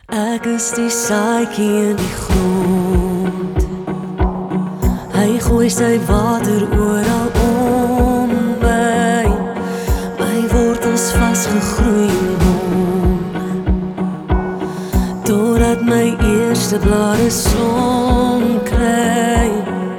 Ek is die saadjie in die grond. Hy gooi sy water oral om my. My wortels vasgegroei in hom, totdat my eerste blare son kry.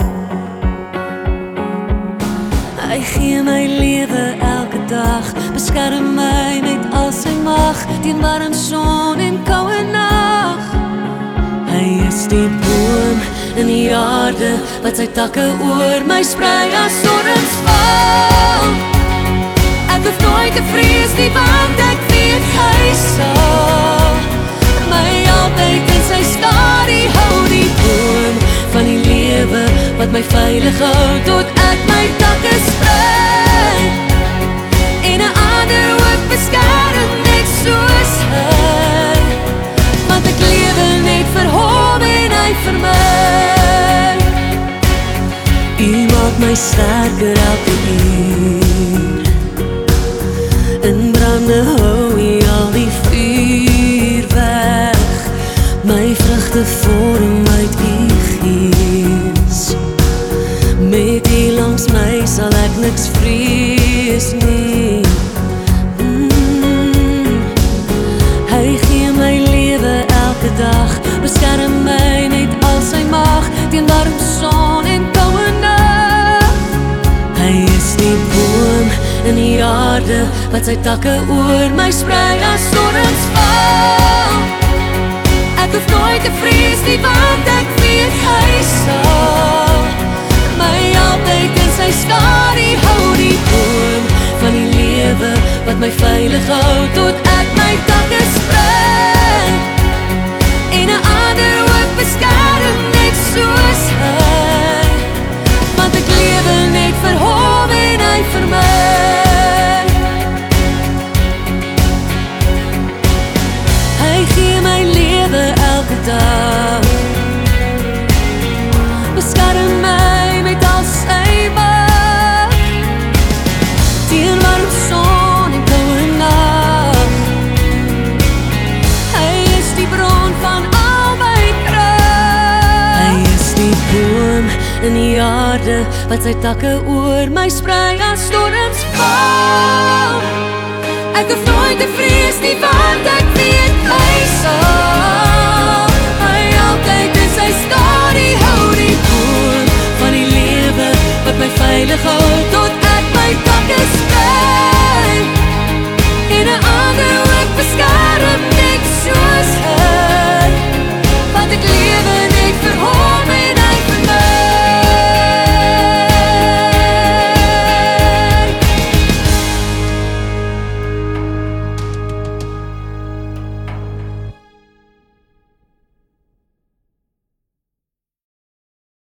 Hy gee my lewe elke dag, beskerm my met al sy mag, teen warm son en koue nag. Hy is die boom in die aarde, wat sy takke oor my sprei as sonnesval. Ek hoef nooit te vrees nie, want ek weet hy sal my altyd in sy skadu hou. Die boom van die lewe, wat my veilig hou, tot ek my takke sprei en 'n ander ook beskerm net soos hy, want ek lewe net vir hom en hy vir my. U maak my sterker elke uur, in brande hou u al die vuur weg, my vrugte vorm uit u gees. Met u langs my sal ek niks vrees nie. Hy gee my lewe elke dag, beskerm my met al sy mag, teen warm son en koue nag. Hy is die boom in die aarde, wat sy takke oor my sprei as sonnesval. Ek hoef nooit te vrees nie, want ek weet hy sal my altyd in sy skadu hou. Die boom van die lewe, wat my veilig hou, tot ek my takke sprei en 'n ander ook beskerm net soos hy, want ek lewe net vir hom en hy vir my. Hy gee my lewe elke dag, beskerm my met al sy mag, teen warm son en koue nag. Hy is die bron van al my krag. Hy is die boom in die aarde, wat sy takke oor my sprei as storms val. Ek hoef nooit te vrees nie, want ek weet hy